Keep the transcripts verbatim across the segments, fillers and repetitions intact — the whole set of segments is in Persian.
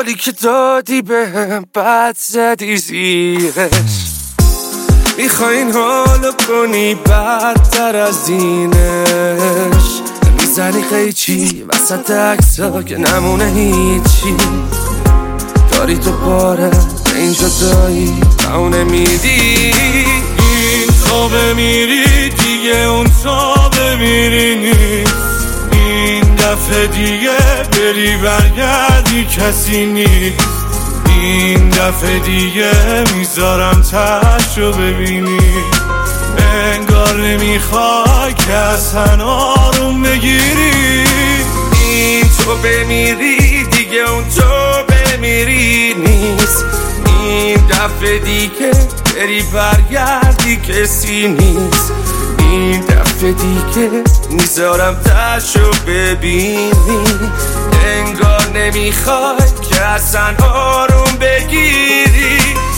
حالی که دادی بهم بد زدی زیرش. میخواین حالو کنی بدتر از دینش، میزنی قیچی وسط عکسا که نمونه هیچی. داری تو باره به این جدایی تو نمیدی. این تا بمیری دیگه اون تا بمیری نیست. این دفعه دیگه بری برگردی کسی نیست. این دفعه دیگه میذارم تشو ببینی. انگار نمیخوای که اصلا آروم بگیری. این تو بمیری دیگه اون تو بمیری نیست. این دفعه دیگه بری برگردی کسی نیست. این دفعه دیگه میذارم تشو ببینی. انگار نمیخوای که اصلا آروم بگیری.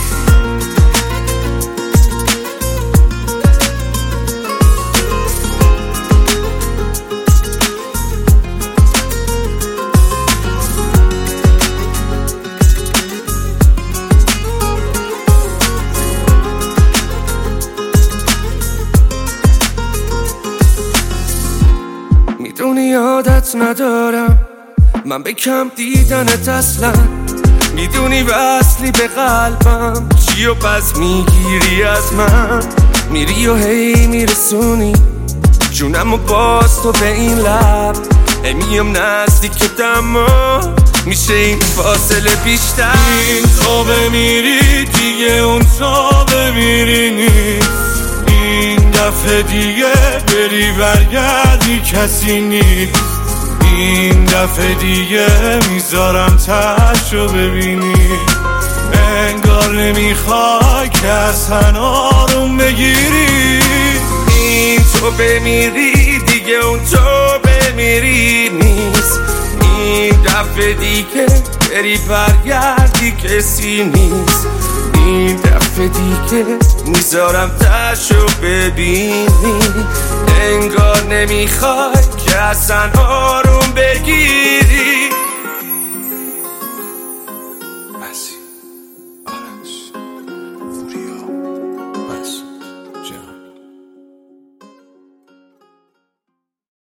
میدونی عادت ندارم من به کم دیدنت اصلا. میدونی وصلی به قلبم چی و پس میگیری از من. میری و هی میرسونی جونم و باز تو به این لب. میام نزدیک دما میشه این فاصله بیشتر. این تو بمیری دیگه اون تو بمیری نیست. این دفعه دیگه بری برگردی کسی نیست. این دفعه دیگه میذارم تشو ببینی. انگار نمیخوای که اصلا آروم بگیری. این تو بمیری دیگه اون تو بمیری نیست. این دفعه دیگه بری برگردی کسی نیست. این دفعه دیگه میذارم تشو ببینی. انگار نمیخوای که اصلا آروم بگیری.